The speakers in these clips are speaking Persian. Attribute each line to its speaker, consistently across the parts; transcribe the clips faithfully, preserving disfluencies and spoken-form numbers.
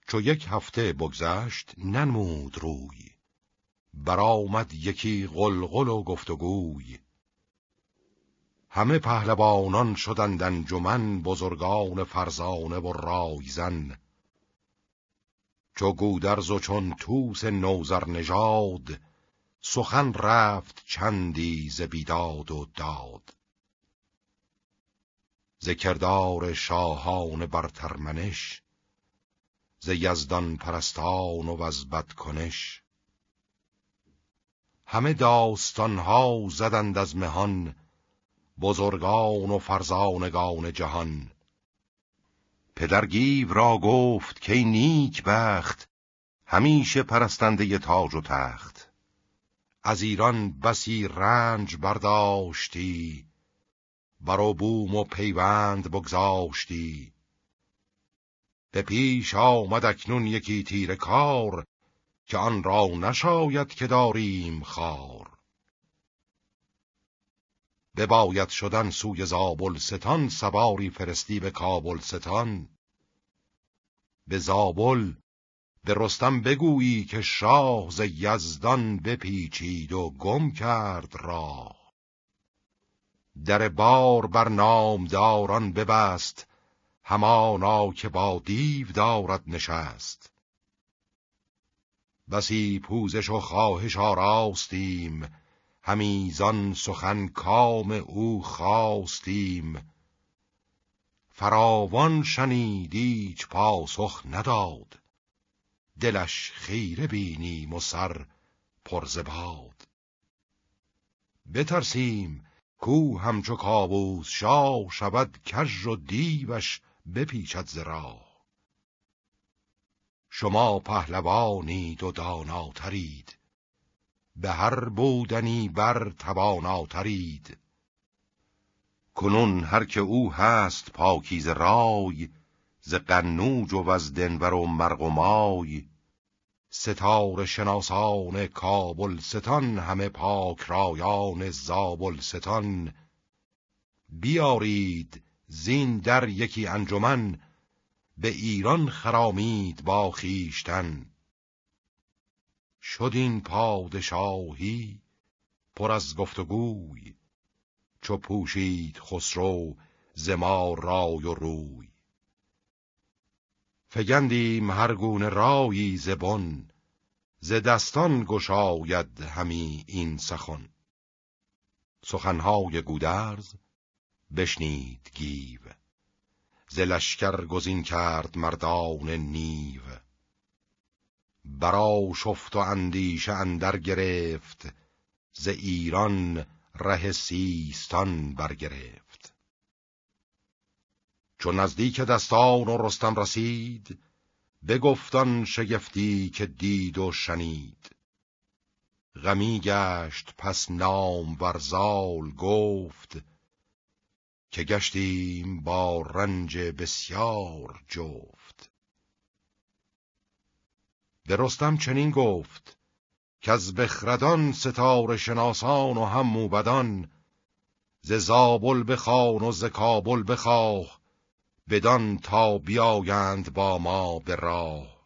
Speaker 1: چو یک هفته بگذشت ننمود روی، برآمد یکی غلغل و گفتگوی. همه پهلوانان شدند انجمن، بزرگان فرزانه و رایزن. چو گودرز و چون طوس نوذر نژاد، سخن رفت چندی ز بیداد و داد. ز کردار شاهان برترمنش، ز یزدان پرستان و از بدکنش. همه داستانها زدند از مهان، بزرگان و فرزانگان جهان. پدر گیو را گفت که نیک بخت، همیشه پرستنده تاج و تخت. از ایران بسی رنج برداشتی، بر بوم و پیوند بگذاشتی. به پیش آمد اکنون یکی تیره کار، که آن را نشاید که داریم خوار. بباید شدن سوی زابلستان، سواری فرستی به کابلستان. به زابل به رستم بگویی که شاه، ز یزدان بپیچید و گم کرد راه. در بار بر نامداران ببست، همانا که با دیو دارد نشست. بسی پوزش و خواهش آراستیم، همی زان سخن کام او خواستیم. فراوان شنید ایچ پاسخ نداد، دلش خیره بینیم و سر پر ز باد. بترسیم کو همچو کاووس شاه، شود کژ و دیوش بپیچد ز راه. شما پهلوانید و داناترید، به هر بودنی بر تواناترید. کنون هر که او هست پاکیزه رای، ز قنوج و از دنور و مرغ و مای. ستاره شناسان کابلستان، همه پاک رایان زابلستان. بیارید زین در یکی انجمن، به ایران خرامید با خویشتن. شد این پادشاهی پر از گفتگوی، چو پوشید خسرو ز ما رای و روی. فگندیم هر گونه رایی ز بن، ز دستان گشاید همی این سخن. سخنهای گودرز بشنید گیو، ز لشکر گزین کرد مردان نیو. برآشفت و اندیشه اندر گرفت، ز ایران ره سیستان برگرفت. چون نزدیک دستان و رستم رسید، بگفتان شگفتی که دید و شنید. غمی گشت پس نامور زال گفت، که گشتیم با رنج بسیار جفت. به رستم چنین گفت کز بخردان، ستاره شناسان و هم موبدان. ز زابل بخوان و ز کابل بخواه، بدان تا بیایند با ما به راه.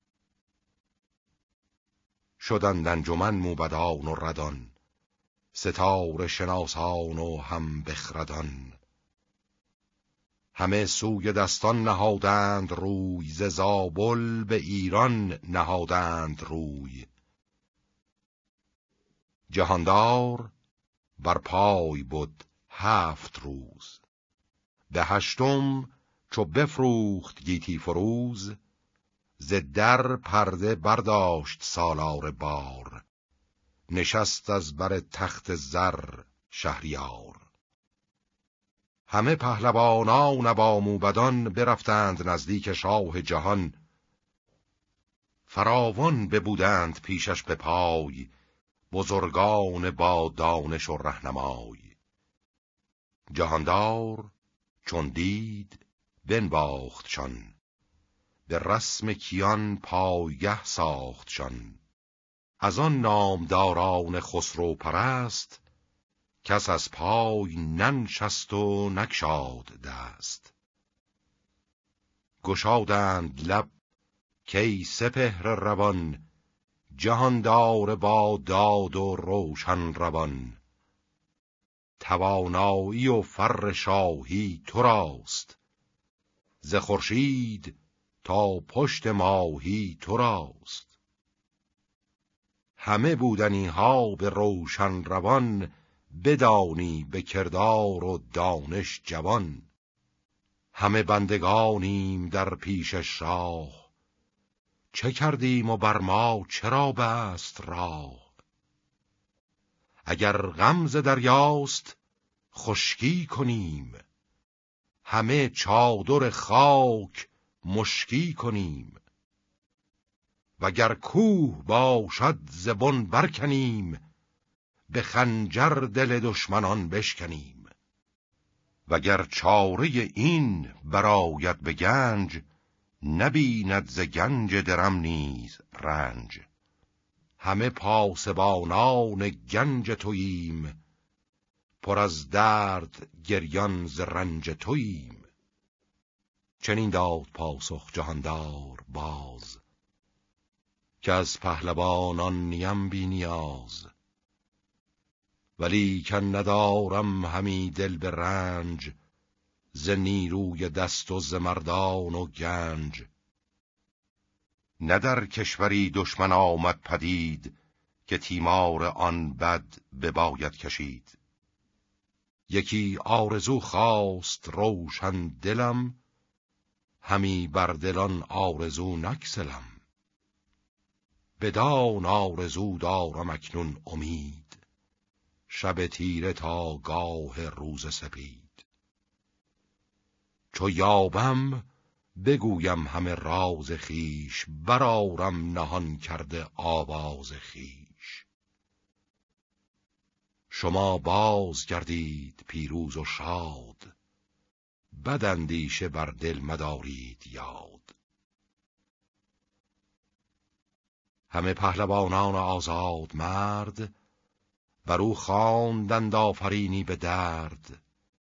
Speaker 1: شدند انجمن موبدان و ردان، ستاره شناسان و هم بخردان. همه سوی دستان نهادند روی، ز زابل به ایران نهادند روی. جهاندار بر پای بود هفت روز، به هشتم چو بفروخت گیتی فروز. ز در پرده برداشت سالار بار، نشست از بر تخت زر شهریار. همه پهلوانان با موبدان، برفتند نزدیک شاه جهان. فراوان ببودند پیشش به پای، بزرگان با دانش و رهنمای. جهاندار چون دید بنواختشان، به رسم کیان پایگه ساختشان. از آن نامداران خسرو پرست، کس از پای ننشست و نگشاد دست. گشادند لب کی سپهر روان، جهاندار با داد و روشن روان. توانایی و فر شاهی تو راست، ز خورشید تا پشت ماهی تو راست. همه بودنی ها به روشن روان، بدانی به کردار و دانش جوان. همه بندگانیم در پیش شاه، چه کردیم و بر ما چرا بست راه. اگر غم ز دریاست خشکی کنیم، همه چادر خاک مشکی کنیم. وگر کوه باشد ز بن برکنیم، به خنجر دل دشمنان بشکنیم. وگر چاره این برآید به گنج، نبیند ز گنج درم نیز رنج. همه پاسبانان گنج توییم، پر از درد گریان ز رنج توییم. چنین داد پاسخ جهاندار باز، که از پهلوانان نیم بی نیاز. ولیکن ندارم همی دل به رنج، ز نیروی دست و ز مردان و گنج. نه در کشوری دشمن آمد پدید، که تیمار آن بد بباید کشید. یکی آرزو خواست روشن دلم، همی بر دلان آرزو نگسلم. بدان آرزو دارم اکنون امید، شب تیره تا گاه روز سپید. چو یابم بگویم همه راز خیش، برآرم نهان کرده آواز خیش. شما باز گردید پیروز و شاد، بد اندیشه بر دل مدارید یاد. همه پهلوانان آزاد مرد، بر او خواندند آفرینی به درد.